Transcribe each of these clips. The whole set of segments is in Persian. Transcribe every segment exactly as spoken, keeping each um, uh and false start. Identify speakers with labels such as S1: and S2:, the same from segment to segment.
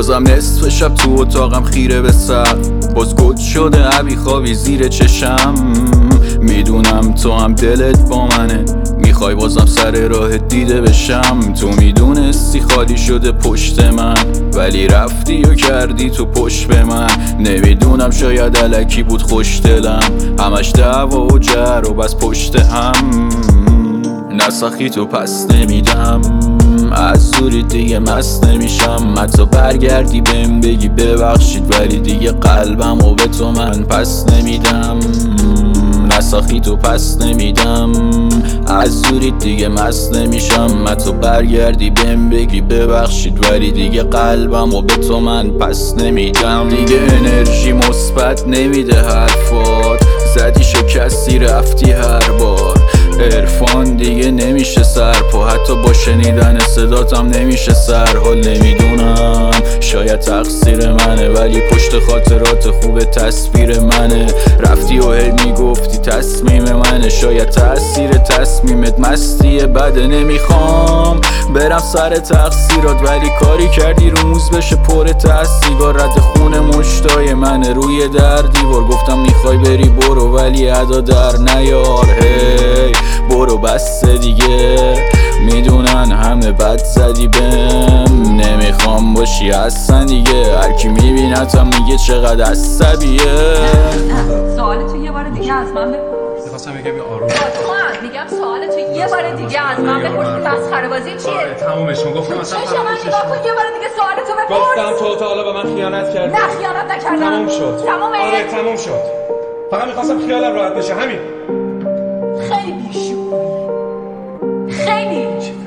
S1: بازم نصف شب تو اتاقم خیره به سقف، باز گل شده عبی خوابی زیر چشم. میدونم تو هم دلت با منه، میخوای بازم سر راه دیده بشم. تو میدونستی خالی شده پشت من، ولی رفتی و کردی تو پشت به من. نمیدونم شاید الکی بود خوش دلم، همش دعوا و جر و بس پشت هم. نسخی تو پس نمیدم، از زوری دیگه مست نمیشم. حتی برگردی بهم بگی ببخشید، ولی دیگه قلبم و به تو من پس نمیدم. نسخی تو پس نمیدم، از زوری دیگه مست نمیشم. حتی برگردی بهم بگی ببخشید، ولی دیگه قلبم و به تو من پس نمیدم. دیگه انرژی مثبت نمیده حرفات، زدی شکستی رفتی هر بار. عرفان دیگه نمیشه سرپا، حتی با شنیدن صداتم نمیشه سرحال. نمیدونم شاید تقصیر منه، ولی پشت خاطرات خوب تصویر منه. رفتی و هی میگفتی تصمیم منه، شاید تأثیر تصمیمت مستی بده. نمیخوام برم سر تقصیرات، ولی کاری کردی روز بشه پر تحصیگار. رد خون مشتای منه روی در دیوار، گفتم میخوای بری برو، ولی ادا در نیار. هی برو بس دیگه، میدونن همه بد زدی بهم. نمیخوام باشی اصلا دیگه، هرکی میبینتم میگه چقدر عصبیه.
S2: سوال تو یه بار دیگه از من بپرس.
S3: میخواستم بگم یه آروم
S2: من میگم سوال تو یه بار دیگه از من بپرس. مسخره بازی چیه؟
S3: تمومش کن. گفتم اصلا
S2: چشم من نگاه کن، یه بار دیگه سوال تو بپرس.
S3: گفتم تو تا حالا به من خیانت کردی؟
S2: نه خیانت نکردم.
S3: تموم شد.
S2: تمومه؟
S3: آره تموم شد. فقط میخواستم خیالم راحت بشه، همین.
S2: خیلی بیشوری، خیلی.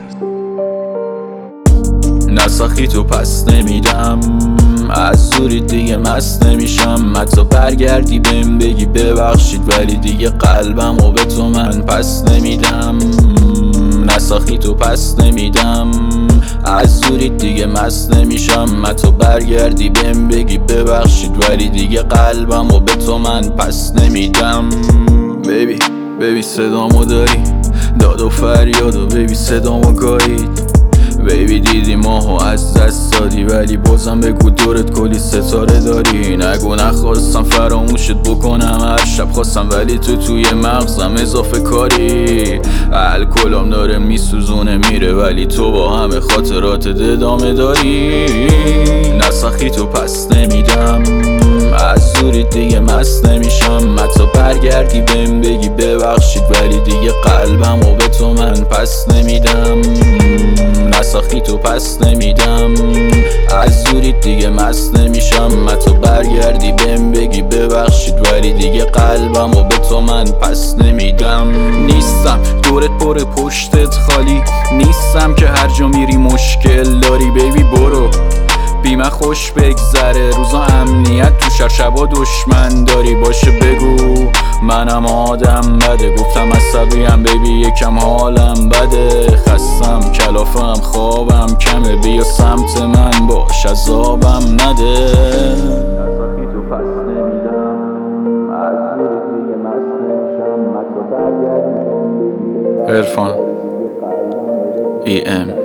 S1: نسخی تو پس نمیدم، از زوری دیگه مست نمیشم. حتی برگردی بهم بگی ببخشید، ولی دیگه قلبم و به تو من پس نمیدم. نسخی تو پس نمیدم، از زوری دیگه مست نمیشم. حتی برگردی بهم بگی ببخشید، ولی دیگه قلبم و به تو من پس نمیدم. بیبی بیبی صدامو داری، داد و فریاد و بیبی صدامو گایید. بیبی دیدی ماهو از دست دادی، ولی بازم بگو دورت کلی ستاره داری. نگو نخواستم فراموشت بکنم، هر شب خواستم ولی تو توی مغزم اضافه کاری. الکلام داره میسوزونه میره، ولی تو با همه خاطرات ادامه داری. نسخی تو پس نمیدم، از زوری دیگه مست نمیشم. حتی برگردی بهم بگی ببخشید، ولی دیگه قلبم و به تو من پس نمیدم. نسخی تو پس نمیدم، از زوری دیگه مست نمیشم. حتی برگردی بهم بگی ببخشید، ولی دیگه قلبم و به تو من پس نمیدم. نیستم دورت پر پشتت خالی، نیستم که هر جا میری مشکل داری. بیبی برو بی من خوش بگذره، روزا امنیت تو شهر، شبا دشمن داری. باشه بگو منم آدم بده، گفتم عصبیم بیبی یکم حالم بده. خستم کلافم خوابم کمه، بیا سمت من باش عذابم نده. نسخی تو پس نمیدم، از زور دیگه مست نمیشم. حتی برگردی عرفان ای ام